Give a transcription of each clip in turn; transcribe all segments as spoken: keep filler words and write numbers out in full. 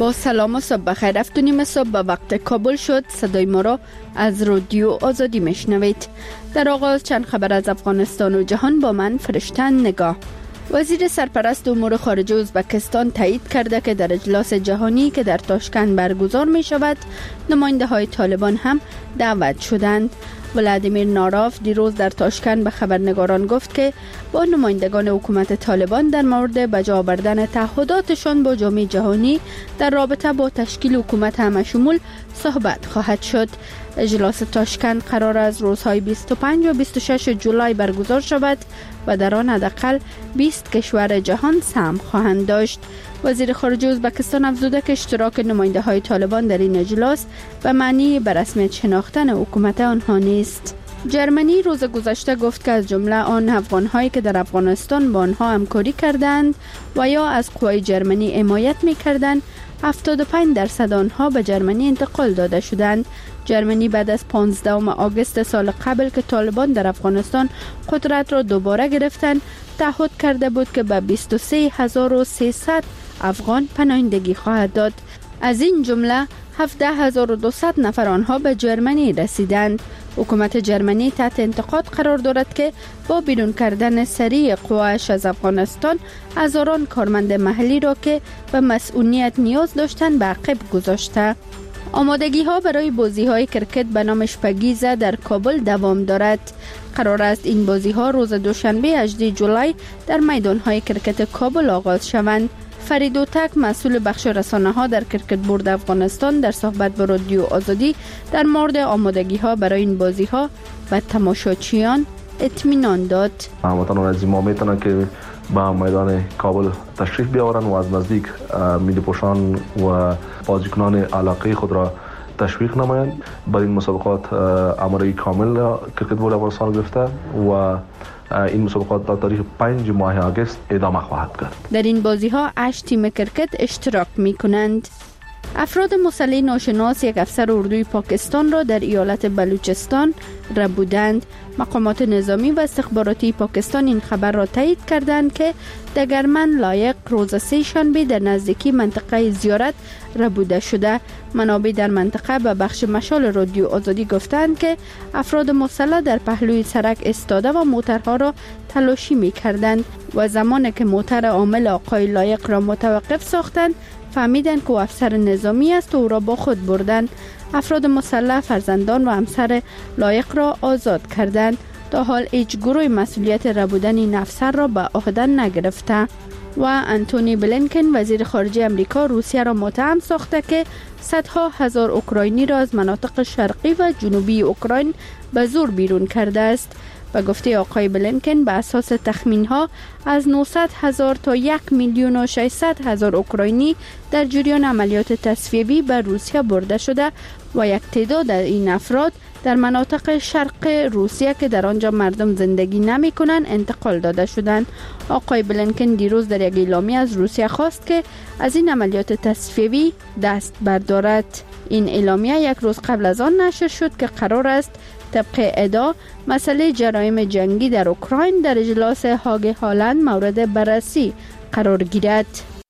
با سلام و صبح بخیر. هفت و نیم صبح به وقت کابل شد. صدای ما را از رادیو آزادی میشنوید. در آغاز چند خبر از افغانستان و جهان با من فرشتن نگاه. وزیر سرپرست امور خارجه ازبکستان تایید کرده که در اجلاس جهانی که در تاشکند برگزار می شود نماینده های طالبان هم دعوت شدند. ولادیمیر ناراف دیروز در تاشکند به خبرنگاران گفت که با نمایندگان حکومت طالبان در مورد بجا آوردن تعهداتشان با جامعه جهانی در رابطه با تشکیل حکومت همشمول صحبت خواهد شد. اجلاس تاشکند قرار از روزهای بیست و پنج و بیست و شش جولای برگزار شود و در آن حداقل بیست کشور جهان سهم خواهند داشت. وزیر خارجه ازبکستان افزوده که اشتراک نماینده های طالبان در این اجلاس به معنی به رسمیت شناختن حکومت آنها نیست. جرمنی روز گذشته گفت که از جمله آن افغان‌هایی که در افغانستان با آنها همکاری کردند و یا از قوای جرمنی حمایت می‌کردند، هفتاد و پنج درصد آنها به جرمنی انتقال داده شدند. جرمنی بعد از پانزدهم آگوست سال قبل که طالبان در افغانستان قدرت را دوباره گرفتند، تعهد کرده بود که به بیست و سه هزار و سیصد افغان پناهندگی خواهد داد. از این جمله هفده هزار و دویست نفر آنها به جرمنی رسیدند. حکومت جرمنی تحت انتقاد قرار دارد که با بیرون کردن سریع قواش از افغانستان هزاران کارمند محلی را که به مسئولیت نیاز داشتند به عقب گذاشته. آمادگی ها برای بازی های کرکت به نام شپگیزه در کابل دوام دارد. قرار است این بازی ها روز دوشنبه هجدهم جولای در میدان های کرکت کابل آغاز شوند. فرید تک مسئول بخش رسانه ها در کرکت بورد افغانستان در صحبت با رادیو آزادی در مورد آمادگی ها برای این بازی ها و تماشاچیان اطمینان داد. هموطنان از ما میتونن که به میدان کابل تشریف بیاورن و از نزدیک ملی پوشان و بازیکنان علاقه خود را تشویق نمایند. برای این مسابقات اماده کامل کرکت بورد افغانستان گرفته و این مسابقات تا تاریخ پنج ماه آگوست ادامه خواهد کرد. در این بازی ها هشت تیم کرکت اشتراک می کنند. افراد مسلح ناشناس یک افسر اردوی پاکستان را در ایالت بلوچستان ربودند. مقامات نظامی و استخباراتی پاکستان این خبر را تایید کردند که دگرمن لایق روز سه شنبه در نزدیکی منطقه زیارت ربوده شده. منابع در منطقه به بخش مشال رادیو آزادی گفتند که افراد مسلح در پهلوی سرک ایستاده و موترها را تلاشی می کردند و زمانی که موتر عامل آقای لایق را متوقف ساختند فهمیدند که افسر نظامی است و او را با خود بردند. افراد مسلح فرزندان و همسر لایق را آزاد کردند. تا حال هیچ گروه مسئولیت ربودن این افسر را به عهده نگرفته. و انتونی بلینکن وزیر خارجه امریکا روسیه را متهم ساخته که صدها هزار اوکراینی را از مناطق شرقی و جنوبی اوکراین به زور بیرون کرده است. به گفته آقای بلینکن به اساس تخمین ها از نهصد هزار تا یک میلیون و ششصد هزار اوکراینی در جریان عملیات تصفیه‌ای به روسیه برده شده و یک تعداد این افراد در مناطق شرق روسیه که در آنجا مردم زندگی نمی کنند انتقال داده شدند. آقای بلینکن دیروز در یک اعلامیه از روسیه خواست که از این عملیات تصفیه‌ای دست بردارد. این اعلامیه یک روز قبل از آن نشر شد که قرار است طبق ادعا مسئله جرایم جنگی در اوکراین در اجلاس هاگ هالند مورد بررسی قرار گیرد.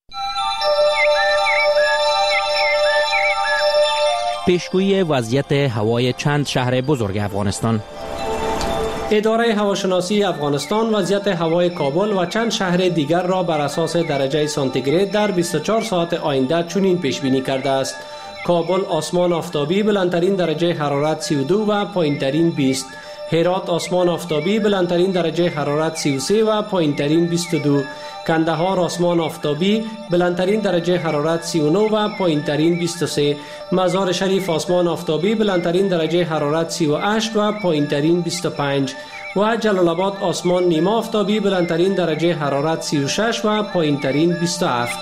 پیشگویی وضعیت هوای چند شهر بزرگ افغانستان. اداره هواشناسی افغانستان وضعیت هوای کابل و چند شهر دیگر را بر اساس درجه سانتیگراد در بیست و چهار ساعت آینده چنین پیش بینی کرده است: کابل آسمان آفتابی بلندترین درجه حرارت سی و دو و پایینترین بیست. هرات آسمان آفتابی بلندترین درجه حرارت سی و سه و پایینترین بیست و دو. کندهار آسمان آفتابی بلندترین درجه حرارت سی و نه و پایینترین بیست و سه. مزار شریف آسمان آفتابی بلندترین درجه حرارت سی و هشت و پایینترین بیست و پنج. و جلال آباد آسمان نیمه آفتابی بلندترین درجه حرارت سی و شش و پایینترین بیست و هفت.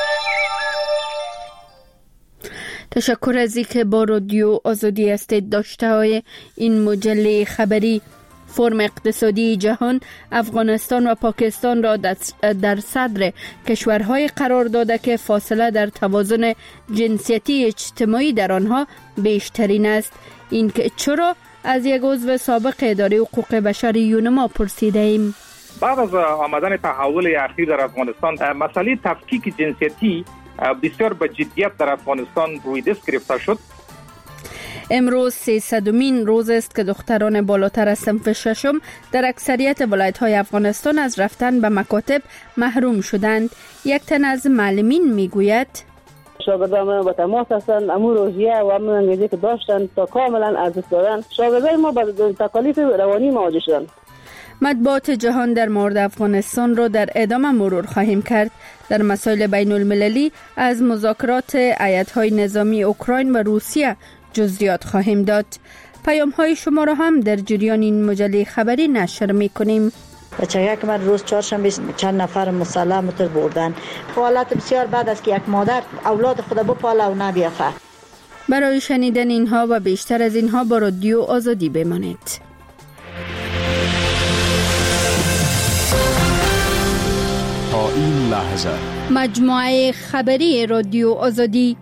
تشکر از اینکه با رادیو آزادی هستید. داشته های این مجله خبری: فرم اقتصادی جهان افغانستان و پاکستان را در صدر کشورهای قرار داده که فاصله در توازن جنسیتی اجتماعی در آنها بیشترین است. این که چرا از یک عضو سابق اداره حقوق بشر یونما پرسیده ایم. بعد از آمدن تحول اخیر در افغانستان مسئله تفکیک جنسیتی بسیار به جدیت در افغانستان روی دست گرفته شد. امروز سیصدمین روز است که دختران بالاتر از صنف ششم در اکثریت ولایت‌های افغانستان از رفتن به مکاتب محروم شدند. یک تن از معلمین میگوید شاگردان با تماس هستند، امور روحیه و امور انگیزی که داشتند تا کاملا از دست دادن. شاگردان ما با تکالیف روانی مواجه شدند. مطبوعات جهان در مورد افغانستان را در ادامه مرور خواهیم کرد. در مسائل بین المللی از مذاکرات ایت‌های نظامی اوکراین و روسیه جزئیات خواهیم داد. پیام های شما را هم در جریان این مجله خبری نشر می کنیم. بچه که من روز چهارشنبه چند نفر مسلح متر بردن. حالت بسیار بد است که یک مادر اولاد خود بپاله و نبیافه. برای شنیدن اینها و بیشتر از اینها با رادیو آزادی بمانید. تا این لحظه مجموعه خبری رادیو آزادی.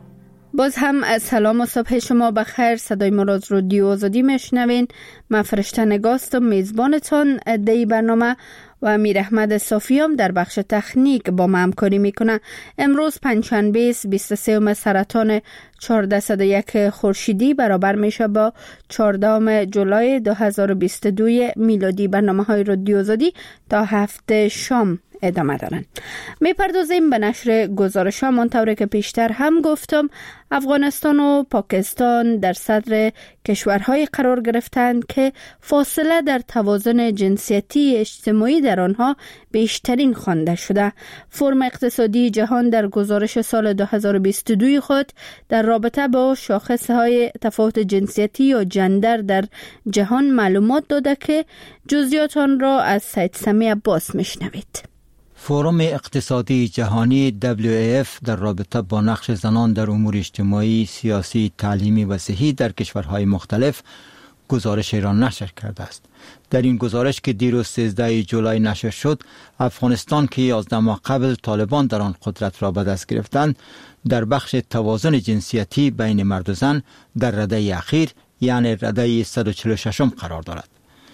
باز هم از سلام و صبح شما بخیر. صدای ما را از رادیو آزادی میشنوین. من فرشته نگاستم میزبانتان دی برنامه و امیر احمد صافیام در بخش تکنیک با ما همکاری میکنه. امروز پنجشنبه بیست و سوم سرطان چهارصد و یک خورشیدی برابر میشه با چهاردهم جولای دو هزار و بیست و دو میلادی. برنامه های رادیو آزادی تا هفته شام ادامه دارن. میپردازیم به نشر گزارش ها. منطوری که پیشتر هم گفتم، افغانستان و پاکستان در صدر کشورهای قرار گرفتند که فاصله در توازن جنسیتی اجتماعی در آنها بیشترین خوانده شده. فرم اقتصادی جهان در گزارش سال دو هزار و بیست و دو خود در رابطه با شاخصهای تفاوت جنسیتی یا جندر در جهان معلومات داده که جزئیات آن را از سید سمی عباس میشنوید. فورم اقتصادی جهانی دبلیو ای اف در رابطه با نقش زنان در امور اجتماعی، سیاسی، تعلیمی و صحی در کشورهای مختلف گزارش را نشر کرده است. در این گزارش که دیروز سیزده جولای نشر شد، افغانستان که یازده ماه قبل طالبان در آن قدرت را به دست گرفتند، در بخش توازن جنسیتی بین مرد و زن در رده اخیر یعنی رده صد و چهل و شش قرار دارد.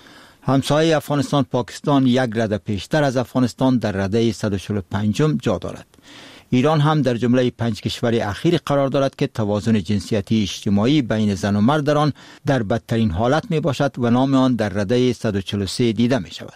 همسایه افغانستان پاکستان یک رده پیشتر از افغانستان در رده صد و چهل و پنج جا دارد. ایران هم در جمله پنج کشور اخیر قرار دارد که توازن جنسیتی اجتماعی بین زن و مرد در آن در بدترین حالت می باشد و نام آن در رده صد و چهل و سه دیده می شود.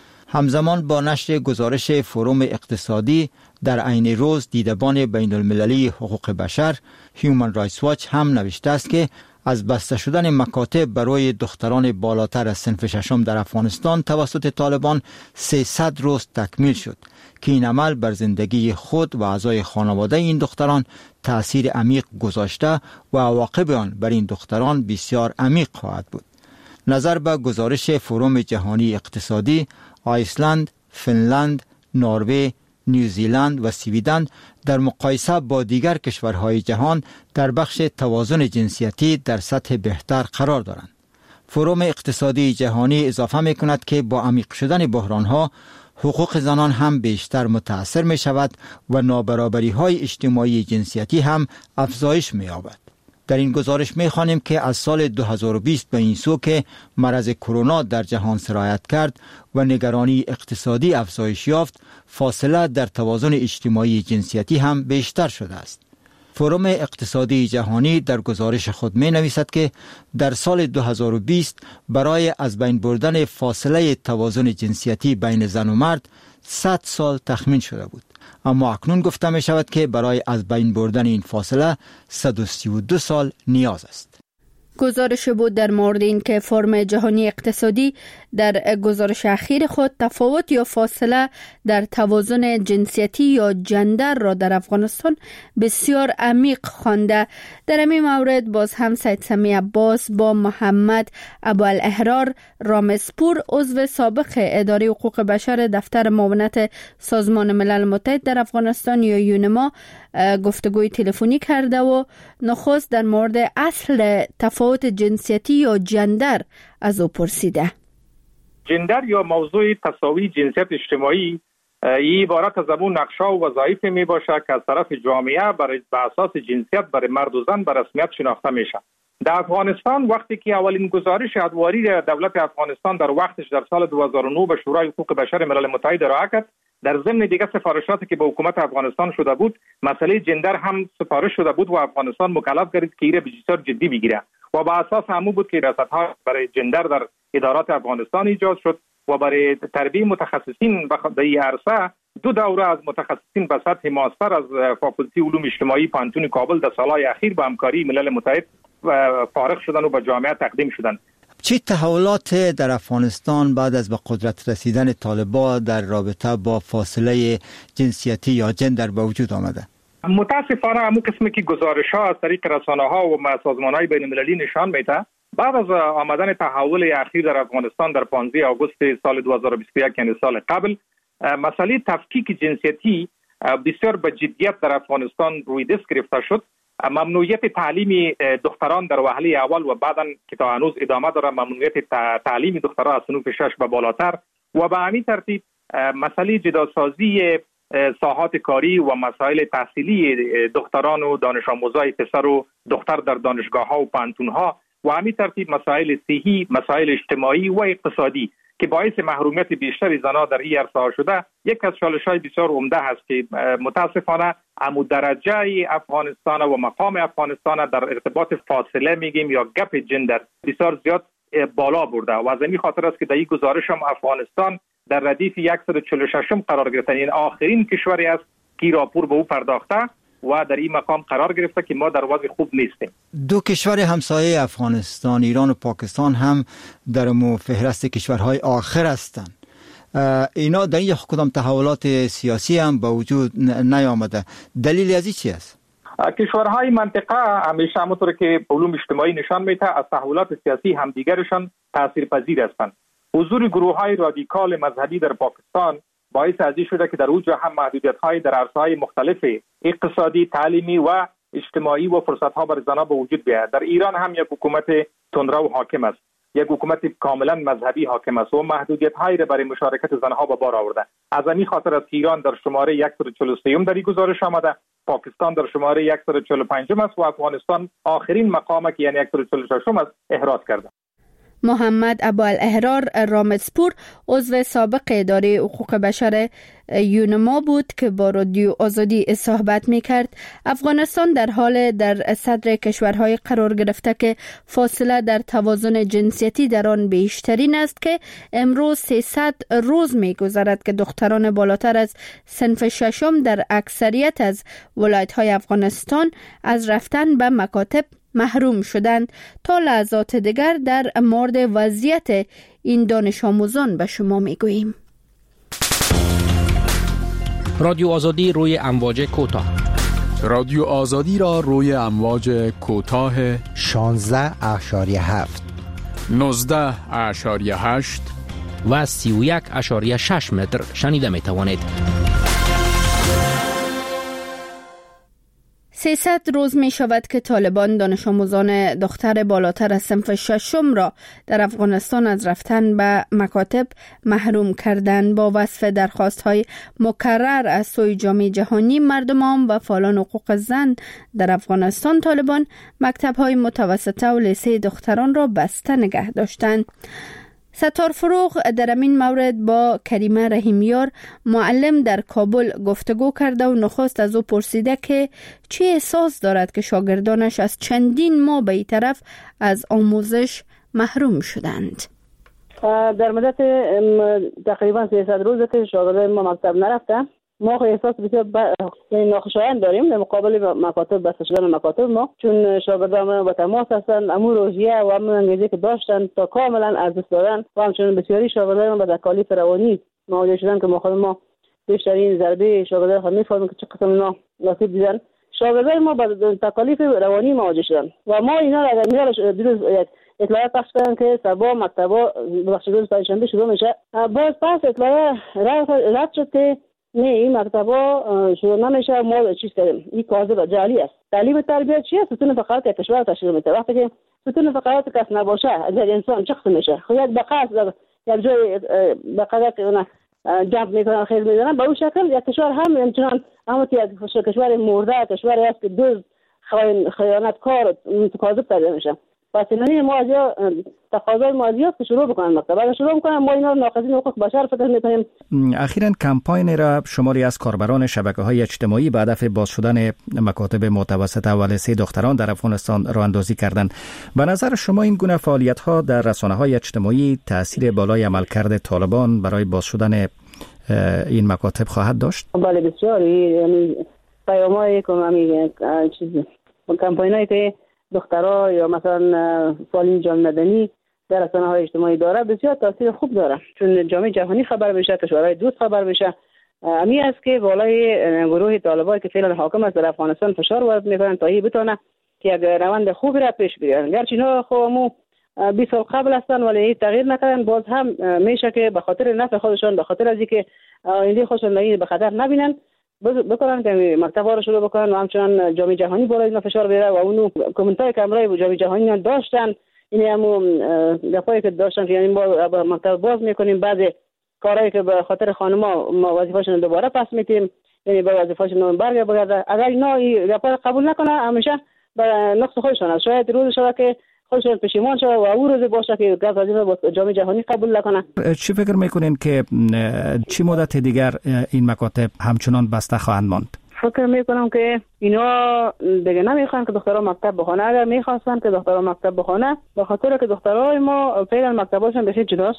همزمان با نشر گزارش فروم اقتصادی در عین روز، دیدبان بین المللی حقوق بشر هیومن رایتس واچ هم نوشته است که از بسته شدن مکاتب برای دختران بالاتر از صنف ششم در افغانستان توسط طالبان سیصد روز تکمیل شد که این عمل بر زندگی خود و اعضای خانواده این دختران تأثیر عمیق گذاشته و عواقب آن بر این دختران بسیار عمیق خواهد بود. نظر به گزارش فروم جهانی اقتصادی، آیسلند، فنلند، نروژ، نیوزیلند و سویدن در مقایسه با دیگر کشورهای جهان در بخش توازن جنسیتی در سطح بهتر قرار دارند. فروم اقتصادی جهانی اضافه می کند که با عمیق شدن بحرانها، حقوق زنان هم بیشتر متاثر می شود و نابرابری های اجتماعی جنسیتی هم افزایش می یابد. در این گزارش می خوانیم که از سال دو هزار و بیست به این سو که مرض کرونا در جهان سرایت کرد و نگرانی اقتصادی افزایش یافت، فاصله در توازن اجتماعی جنسیتی هم بیشتر شده است. فروم اقتصادی جهانی در گزارش خود می نویسد که در سال دو هزار و بیست برای از بین بردن فاصله توازن جنسیتی بین زن و مرد صد سال تخمین شده بود، اما اکنون گفته می شود که برای از بین بردن این فاصله صد و سی و دو سال نیاز است. گزارش بود در مورد این که فرم جهانی اقتصادی در گزارش اخیر خود تفاوت یا فاصله در توازن جنسیتی یا جندر را در افغانستان بسیار عمیق خوانده. در این مورد باز هم سید سمی عباس با محمد ابوالاحرار رامسپور، عضو سابق اداره حقوق بشر دفتر معاونت سازمان ملل متحد در افغانستان یا یونما گفتگوی تلفنی کرده و نخست در مورد اصل تفاوت جنسیتی یا جندر از او پرسیده. جندر یا موضوع تساوی جنسیت اجتماعی این عبارت از امون نقشا و وظایف می باشه که از طرف جامعه برای به اساس جنسیت برای مرد و زن به رسمیت شناخته میشه. در افغانستان وقتی که اولین گزارش ادواری دولت افغانستان در وقتش در سال دو هزار و نه به شورای حقوق بشر ملل متحد ارائه کرد، در ضمن دیگه سفارشاتی که به حکومت افغانستان شده بود مسئله جندر هم سفارش شده بود و افغانستان مکلف گردید که ایره بسیار جدی بگیره و با اساس همون بود که ریاست‌ها برای جندر در ادارات افغانستان ایجاد شد و برای تربیت متخصصین در این عرصه دو دوره از متخصصین به سطح ماستر از فاکولته علوم اجتماعی پانتون کابل در سالهای اخیر با همکاری ملل متحد فارغ شدن و به جامعه تقدیم شدن. چه تحولات در افغانستان بعد از به قدرت رسیدن طالبان در رابطه با فاصله جنسیتی یا جندر به وجود آمده؟ متاسفانه همون قسمی که گزارش‌ها از طریق رسانه‌ها و سازمان‌های بین‌المللی نشان میده بعد از آمدن تحول اخیر در افغانستان در پانزده آگوست سال دو هزار و بیست و یک یعنی سال قبل مسئله تفکیک جنسیتی بسیار به جدیت در افغانستان روی دست گرفته شد. ممنوعیت تعلیم دختران در وهله اول و بعداً که تا هنوز ادامه داره ممنوعیت تعلیم دختران از صنوف شش به بالاتر و به همین ترتیب مسئله جداسازی ساحات کاری و مسائل تحصیلی دختران و دانش آموزای پسر و دختر در دانشگاه‌ها و پانتون‌ها و همین ترتیب مسائل صحی، مسائل اجتماعی و اقتصادی که باعث محرومیت بیشتر زنان در این عرصه شده یک از چالش‌های بسیار عمده هست که متاسفانه عمود درجه افغانستان و مقام افغانستان در ارتباط فاصله میگیم یا گپ جندر بسیار زیاد بالا برده و از این خاطر است که در این گزارش هم افغانستان در ردیف صد و چهل و شش قرار گرفته. این آخرین کشوری است که راپور به او پرداخته و در این مقام قرار گرفته که ما در وضع خوب نیستیم. دو کشور همسایه افغانستان ایران و پاکستان هم در مو فهرست کشورهای آخر هستند. اینا در این کدام تحولات سیاسی هم با وجود نیامده. دلیل از این چی است؟ کشورهای منطقه همیشه همونطور که علوم اجتماعی نشان میده از تحولات سیاسی همدیگرشان تاثیرپذیر هستند. حضور گروه‌های رادیکال مذهبی در پاکستان باعث از این شده که در اوج هم محدودیت‌های در عرصه‌های مختلف اقتصادی، تعلیمی و اجتماعی و فرصت‌ها برای زنان به وجود بیاید. در ایران هم یک حکومت تندرو حاکم است، یک حکومت کاملا مذهبی حاکم است و محدودیت‌هایی را برای مشارکت زنها به بار آورده. از همین خاطر است که ایران در شماره صد و چهل و سه در این گزارش آمده، پاکستان در شماره صد و چهل و پنج است و افغانستان آخرین مقامی که یعنی صد و چهل و شش است احراز کرده. محمد ابوالاحرار رامزپور عضو سابق اداره حقوق بشر یونما بود که با رادیو آزادی صحبت می‌کرد. افغانستان در حال در صدر کشورهای قرار گرفته که فاصله در توازن جنسیتی در آن بیشترین است که امروز سیصد روز می‌گذرد که دختران بالاتر از صنف ششم در اکثریت از ولایت‌های افغانستان از رفتن به مکاتب محروم شدند. تا لحظات دیگر در مورد وضعیت این دانش آموزان به شما میگوییم. رادیو آزادی روی امواج کوتاه. رادیو آزادی را روی امواج کوتاه شانزده اشاری هفت، نوزده اشاری هشت و سی و یک اشاری شش متر شنیده می توانید. سیصد روز می شود که طالبان دانش آموزان دختر بالاتر از صنف ششم را در افغانستان از رفتن به مکاتب محروم کردند. با وصف درخواست های مکرر از سوی جامعه جهانی، مردمان و فعالان حقوق زن در افغانستان، طالبان مکتب های متوسطه و لیسه دختران را بسته نگه داشتند. ستار فروغ در این مورد با کریمه رحیمیار معلم در کابل گفتگو کرده و نخست از او پرسیده که چه احساس دارد که شاگردانش از چندین ماه به این طرف از آموزش محروم شدند. در مدت تقریبا سیصد روز که شاگردان ما مکتب نرفتن، ما احساس بسیار ناخوشایند داریم در مقابل مکاتب بسته شدن مکاتب ما، چون شاگردان با تماس هستند، امور روحیه و امور انگیزه که داشتن تا کاملا از دست دادن و همچنین بسیاری شاگردان با تکالیف روانی مواجه شدن که ما خود ما بیشترین ضربه شاگردان خود می‌فهمیم که چه قسم اینا نصیب دیدن. شاگردان ما با تکالیف روانی مواجه شدن و ما اینا را اگر می‌رش دیروز اطلاعات پخش کردن که سبا مکتبا بخش روز پنجشنبه شروع میشه. باز پس اطلاعات رد شد که نه این مکتبا شروع نمیشه، ما چیز کردیم این کاذب جعلی است. تعلیم تربیت چیه؟ ستون فقرات یک کشور تشکیل میده. وقتی که ستون فقرات کس نباشه اگر انسان چخص میشه، خود به قصد یک جای به قدر که اون جمع میکنن خیلی میزنن، به اون شکل یک کشور هم همچنان همون که یک کشور مرده، کشوری است که دوز خیانتکار کاذب تربیت میشه. پس اینه ما از تقاضای ما زیاد که شروع بکنن مکتب. اگر شروع بکنن ما اینا ناقضین حقوق بشر فکر می‌کنیم. اخیراً کمپاین را شماری از کاربران شبکه‌های اجتماعی به هدف باز شدن مکاتب متوسط و لیسه دختران در افغانستان راه اندازی کردند. به نظر شما این گونه فعالیت‌ها در رسانه‌های اجتماعی تأثیر بالای عملکرد طالبان برای باز شدن این مکاتب خواهد داشت؟ بله بسیار. یعنی پیام‌های که همین چیز کمپاینایی که دخترها یا مثلا فعالین جامعه مدنی در رسانه‌های اجتماعی داره بسیار تاثیر خوب داره، چون جامعه جهانی خبر بشه، کشورهای دوست خبر بشه. امی است که بالای گروه طالبان که فعلا حاکم است در افغانستان فشار وارد میکنن تا این بتونه که یک روند خوبی را پیش ببرن. گرچه اینا خودمو بیست سال قبل هستن ولی تغییر نکردن، باز هم میشه که به خاطر نفع خودشون، به خاطر از اینکه آینده خودشون این به خطر نبینن بکنن که مکتب‌ها رو شروع بکنن و همچنان جامعه جهانی بالای اینا فشار بیاره و اونو کامنتای کامرای جامعه جهانی داشتن. این همو دفعی که داشتن که یعنی ما مکتب باز میکنیم، بعض کارهایی که به خاطر خانم‌ها ما وظیفه‌شون دوباره پس میتیم، یعنی به وظیفه‌شون برگرده. اگر اینا این دفعه قبول نکنه همیشه به نقص خودشون است. شاید روز شده که خودشون پشیمان شده و او روز باشه که گاز وظیفه جامعه جهانی قبول نکنه. چی فکر میکنین که چی مدت دیگر این مکاتب همچنان بسته خواهند ماند؟ فکر میکنم که اینا دیگه نمیخوان که دخترها مکتب بخونه. اگر میخواستن که دخترها مکتب بخونه به خاطر که دخترای ما فعلا مکتباشون بسیار جداست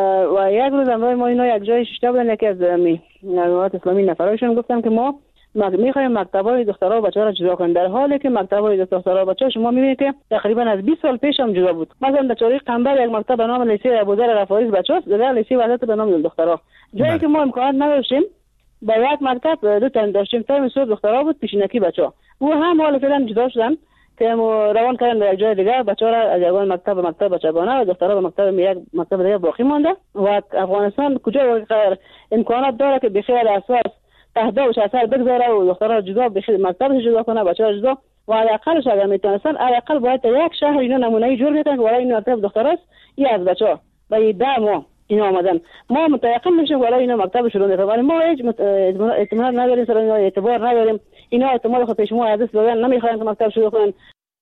و یک روز امروز ما اینا یک جای شش تا بودن، یکی از جماعت اسلامی نفرایشون گفتن که ما میخوایم مکتبای دخترها و بچه‌ها رو جدا کنیم، در حالی که مکتبای دخترها و بچه‌ها شما میبینید که تقریبا از بیست سال پیش هم جدا بود. مثلا در چاری قنبر یک مکتب به نام لیسه ابوذر رفاعی بچه‌ها، در لیسه وحدت به نام دخترها، جایی که ما امکانات نداشتیم با یک مکتب دو تا داشتیم، تایم صبح دخترها بود، پیشینکی بچه‌ها. او هم حالا فعلا جدا شدن که روان کردن در یک جای دیگه، بچه‌ها را از یک مکتب به مکتب بچگانه و دخترها به مکتب یک مکتب دیگه باقی مانده. و افغانستان کجا امکانات داره که بخیر اساس تهدید و اثر بگذاره و دخترها جدا بخیر مکتب جدا کنه، بچه‌ها جدا و علاقه‌اش اگر میتونستن علاقه باید یک شهر اینا نمونه‌ای جور بکنن که برای این مکتب دختراست این از بچه‌ها و این ده ماه اینا آمدن. ما متيقن میشیم ولی اینا مکتب شروع نکنه، ولی ما هیچ اعتماد نداریم، سر اینا اعتبار نداریم. اینا اعتماد خود پیش ما از دست دادن، نمیخواین که مکتب شروع کنن.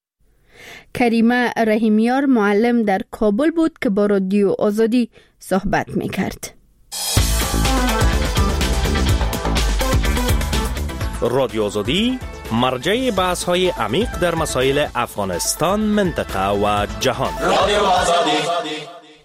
کریمه رحیمیار معلم در کابل بود که با رادیو آزادی صحبت میکرد. رادیو آزادی مرجع بحث های عمیق در مسائل افغانستان، منطقه و جهان. رادیو آزادی.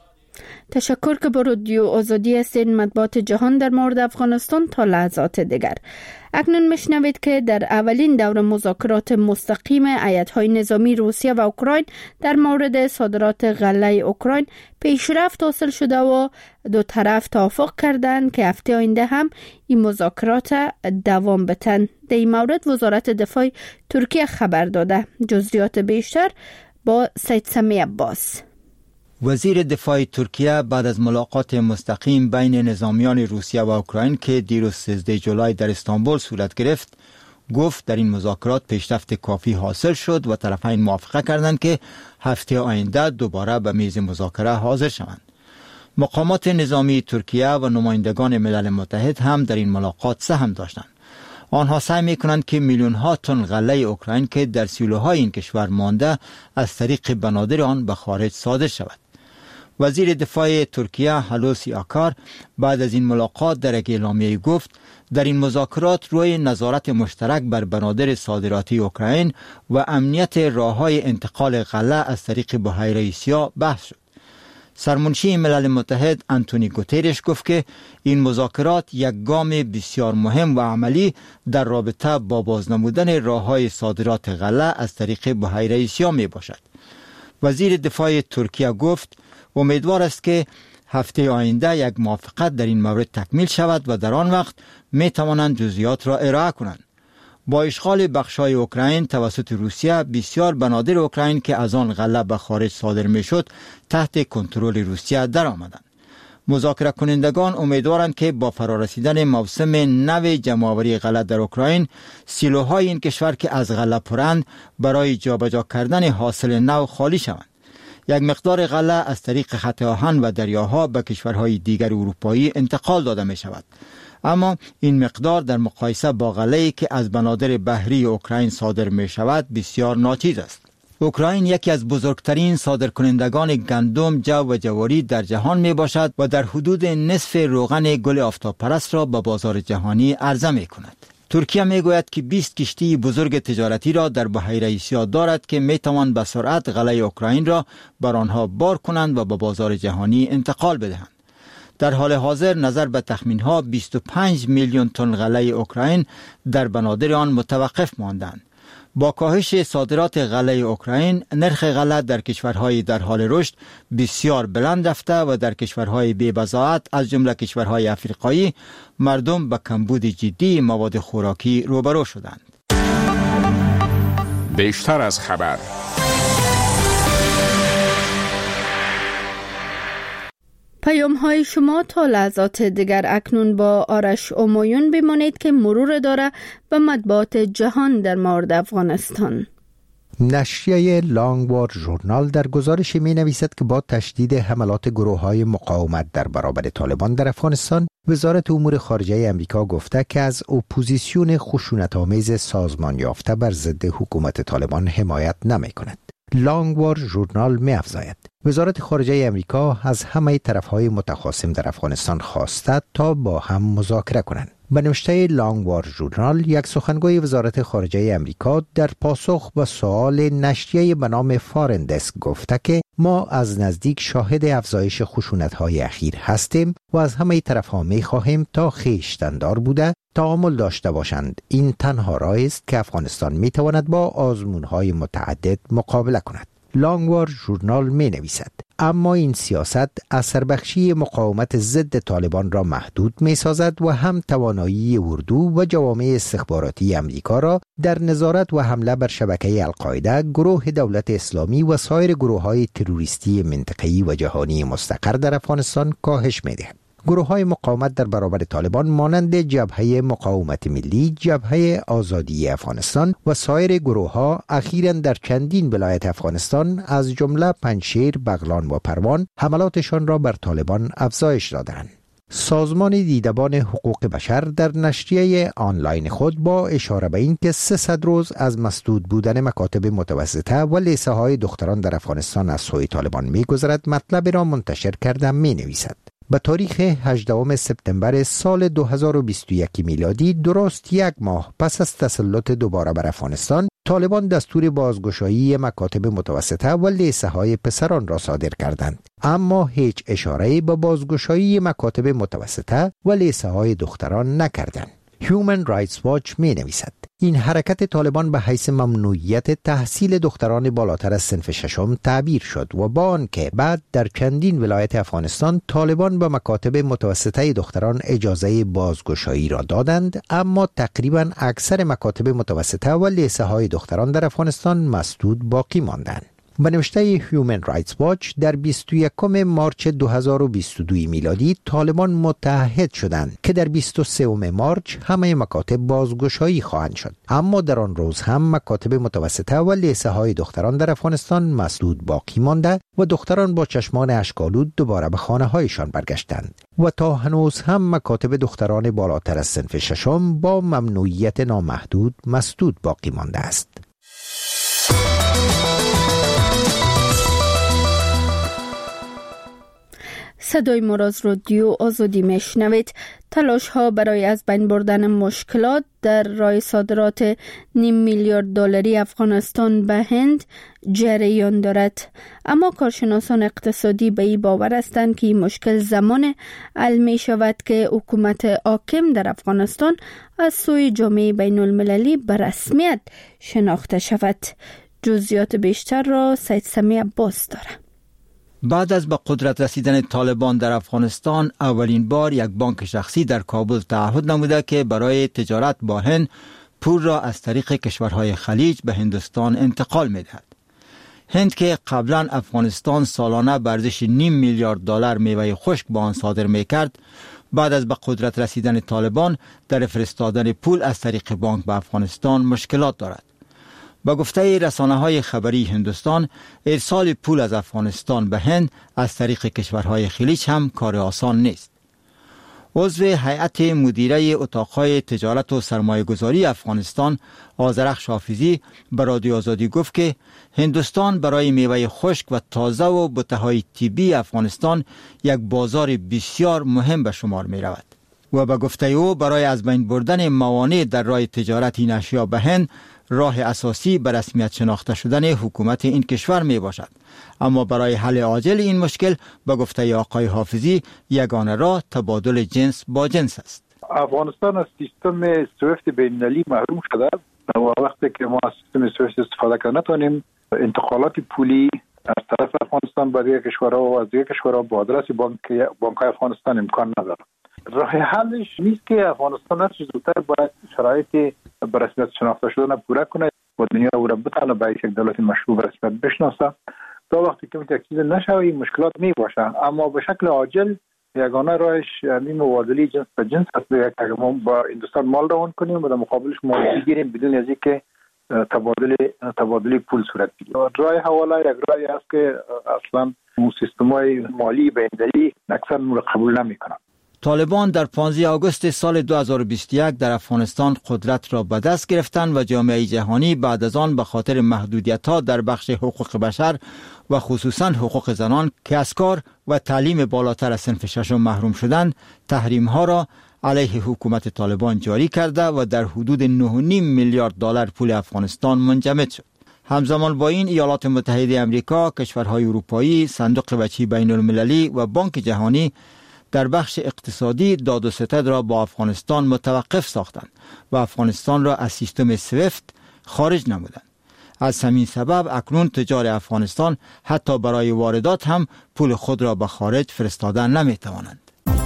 تشکر که با رادیو آزادی هستین. مطبوعات جهان در مورد افغانستان تا لحظات دیگر. اکنون میشنوید که در اولین دور مذاکرات مستقیم ایت‌های نظامی روسیه و اوکراین در مورد صادرات غله اوکراین پیشرفت حاصل شده و دو طرف توافق کردند که هفته آینده هم این مذاکرات دوام بتن. در این مورد وزارت دفاع ترکیه خبر داده. جزئیات بیشتر با سید سمی عباس. وزیر دفاع ترکیه بعد از ملاقات مستقیم بین نظامیان روسیه و اوکراین که دیروز سیزده جولای در استانبول صورت گرفت گفت در این مذاکرات پیشرفت کافی حاصل شد و طرفین موافقه کردند که هفته آینده دوباره به میز مذاکره حاضر شوند. مقامات نظامی ترکیه و نمایندگان ملل متحد هم در این ملاقات سهم داشتند. آنها سعی می‌کنند که میلیون ها تن غله اوکراین که در سیلوهای این کشور مانده از طریق بنادر آن به خارج صادر شود. وزیر دفاع ترکیه هلوسی آکار بعد از این ملاقات در یک اعلامیه گفت در این مذاکرات روی نظارت مشترک بر بنادر صادراتی اوکراین و امنیت راه‌های انتقال غله از طریق بحیره سیاه بحث شد. سرمنشی ملل متحد آنتونی گوتریش گفت که این مذاکرات یک گام بسیار مهم و عملی در رابطه با بازنمودن راه‌های صادرات غله از طریق بحیره سیاه می باشد. وزیر دفاع ترکیه گفت امیدوار است که هفته آینده یک موافقت در این مورد تکمیل شود و در آن وقت می توانند جزئیات را ارائه کنند. با اشغال بخش‌های اوکراین توسط روسیه بسیار بنادر اوکراین که از آن غله به خارج صادر می‌شد تحت کنترل روسیه درآمدند. مذاکره کنندگان امیدوارند که با فرارسیدن موسم نو جمع‌آوری غله در اوکراین سیلوهای این کشور که از غله پرند برای جابجا کردن حاصل نو خالی شوند. یک مقدار غله از طریق خط آهن و دریاها به کشورهای دیگر اروپایی انتقال داده می شود. اما این مقدار در مقایسه با غله‌ای که از بنادر بحری اوکراین صادر می شود بسیار ناچیز است. اوکراین یکی از بزرگترین صادرکنندگان گندم، جو و جواری در جهان می باشد و در حدود نصف روغن گل آفتاب پرست را به بازار جهانی عرضه می کند. ترکیه می گوید که بیست کشتی بزرگ تجارتی را در بحیره سیاه دارد که می توان به سرعت غله اوکراین را بر آنها بار کنند و به بازار جهانی انتقال بدهند. در حال حاضر نظر به تخمین‌ها بیست و پنج میلیون تن غله اوکراین در بنادر آن متوقف ماندند. با کاهش صادرات غله اوکراین، نرخ غله در کشورهای در حال رشد بسیار بلند رفته و در کشورهای بی‌بضاعت از جمله کشورهای افریقایی مردم به کمبود جدی مواد خوراکی روبرو شدند. بیشتر از خبر. پیام های شما تا لحظات دیگر. اکنون با آرش امایون بمانید که مرور داره به مطبوعات جهان در مورد افغانستان. نشریه لانگوار ژورنال در گزارش می نویسد که با تشدید حملات گروه های مقاومت در برابر طالبان در افغانستان، وزارت امور خارجه امریکا گفته که از اپوزیسیون خشونت‌آمیز سازمان یافته بر ضد حکومت طالبان حمایت نمی کند. لانگوار ژورنال می افزاید وزارت خارجه امریکا از همه طرفهای متخاصم در افغانستان خواسته تا با هم مذاکره کنند. به نوشته لانگوار ژورنال، یک سخنگوی وزارت خارجه امریکا در پاسخ به سوال نشریه به نام فارن دسک گفته که ما از نزدیک شاهد افزایش خشونت‌های اخیر هستیم و از همه طرف‌ها می‌خواهیم تا خویشتن‌دار بوده تعامل داشته باشند. این تنها راهی است که افغانستان می‌تواند با آزمون‌های متعدد مقابله کند. لانگوار ژورنال می نویسد اما این سیاست اثربخشی مقاومت ضد طالبان را محدود می سازد و هم توانایی اردو و جوامع استخباراتی امریکا را در نظارت و حمله بر شبکه القاعده، گروه دولت اسلامی و سایر گروه‌های تروریستی منطقه‌ای و جهانی مستقر در افغانستان کاهش می دهد. گروه‌های مقاومت در برابر طالبان مانند جبهه مقاومت ملی، جبهه آزادی افغانستان و سایر گروه‌ها اخیراً در چندین ولایت افغانستان از جمله پنجشیر، بغلان و پروان حملاتشان را بر طالبان افزایش دادند. سازمان دیدبان حقوق بشر در نشریه آنلاین خود با اشاره به این که سیصد روز از مسدود بودن مکاتب متوسطه و لیسه های دختران در افغانستان از سوی طالبان می‌گذرد مطلب را منتشر کرده می‌نویسد. به تاریخ هجدهم سپتامبر سال دو هزار و بیست و یک میلادی، درست یک ماه پس از تسلط دوباره بر افغانستان، طالبان دستور بازگشایی مکاتب متوسطه و لیسه های پسران را صادر کردند، اما هیچ اشاره‌ای به بازگشایی مکاتب متوسطه و لیسه های دختران نکردند. Human Rights Watch می نویسد این حرکت طالبان به حیث ممنوعیت تحصیل دختران بالاتر از صنف ششم تعبیر شد و با آنکه بعد در چندین ولایت افغانستان طالبان به مکاتب متوسطه دختران اجازه بازگشایی را دادند، اما تقریبا اکثر مکاتب متوسطه و لیسه های دختران در افغانستان مسدود باقی ماندند. به نوشته Human Rights Watch در بیست و یکم مارچ دو هزار و بیست و دو میلادی طالبان متعهد شدند که در بیست و سوم مارچ همه مکاتب بازگشایی خواهند شد، اما در آن روز هم مکاتب متوسطه و لیسه های دختران در افغانستان مسدود باقی مانده و دختران با چشمان اشک‌آلود دوباره به خانه هایشان برگشتند و تا هنوز هم مکاتب دختران بالاتر از صنف ششم با ممنوعیت نامحدود مسدود باقی مانده است. صدای ما را از رادیو آزادی میشنوید. تلاش ها برای از بین بردن مشکلات در راه صادرات نیم میلیارد دلاری افغانستان به هند جریان دارد، اما کارشناسان اقتصادی به این باور هستند که این مشکل زمان حل می شود که حکومت حاکم در افغانستان از سوی جامعه بین المللی به رسمیت شناخته شود. جزئیات بیشتر را سید سمی عباس دارد. بعد از به قدرت رسیدن طالبان در افغانستان، اولین بار یک بانک شخصی در کابل تعهد نموده که برای تجارت با هند پول را از طریق کشورهای خلیج به هندوستان انتقال می‌دهد. هند که قبلا افغانستان سالانه به ارزش نیم میلیارد دلار میوه خشک با آن صادر می‌کرد، بعد از به قدرت رسیدن طالبان در فرستادن پول از طریق بانک به افغانستان مشکلات دارد. با گفته رسانه‌های خبری هندوستان، ارسال پول از افغانستان به هند از طریق کشورهای خلیج هم کار آسان نیست. عضو هیئت مدیره اتاقهای تجارت و سرمایه‌گذاری افغانستان آذرخش حافظی به رادیو آزادی گفت که هندوستان برای میوه خشک و تازه و بوته‌های طبی افغانستان یک بازار بسیار مهم به شمار می رود و به گفته او برای از بین بردن موانع در راه تجارت این اشیا به هند راه اساسی به رسمیت شناخته شدن حکومت این کشور می باشد. اما برای حل عاجل این مشکل به گفته آقای حافظی یگانه راه تبادل جنس با جنس است. افغانستان از سیستم سویفت بین‌المللی محروم شده و وقتی که ما از سیستم سویفت استفاده کنیم نتونیم انتقالات پولی از طرف افغانستان به دیگر کشورها و از دیگر کشورها با آدرس بانک بانک‌های افغانستان امکان نداره. راه حلش نیست که افغانستان هر چه زودتر باید شرایط به رسمیت شناخته شدن پوره کنه و دنیا او را بتونه به یک دولت مشروع به رسمیت بشناسه. تا وقتی که تکمیل نشه این مشکلات می باشه، اما به شکل عاجل یگانه راهش همین مبادله جنس به جنس است که ما با هندوستان مال روان کنیم و در مقابلش مال بگیریم بدون از اینکه تبادل تبادل پول صورت بگیره. راه حواله یک راهی است که اصلا سیستم‌های مالی بین‌المللی اکثر اون را قبول نمی‌کنند. طالبان در پانزده آگوست سال دو هزار و بیست و یک در افغانستان قدرت را به دست گرفتند و جامعه جهانی بعد از آن به خاطر محدودیت‌ها در بخش حقوق بشر و خصوصاً حقوق زنان که از کار و تعلیم بالاتر از صنف ششم محروم شدند، تحریم‌ها را علیه حکومت طالبان جاری کرده و در حدود نه و نیم میلیارد دلار پول افغانستان منجمد شد. همزمان با این ایالات متحده آمریکا، کشورهای اروپایی، صندوق بچی بین المللی و بانک جهانی در بخش اقتصادی داد و ستد را با افغانستان متوقف ساختند و افغانستان را از سیستم سویفت خارج نمودند. از همین سبب اکنون تجار افغانستان حتی برای واردات هم پول خود را به خارج فرستادن نمی توانند.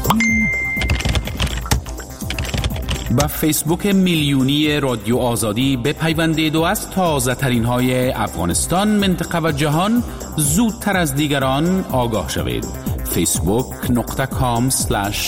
با فیسبوک میلیونی رادیو آزادی بپیوندید و از تازه ترین های افغانستان، منطقه و جهان زودتر از دیگران آگاه شوید. فیسبوک نقطه کام سلش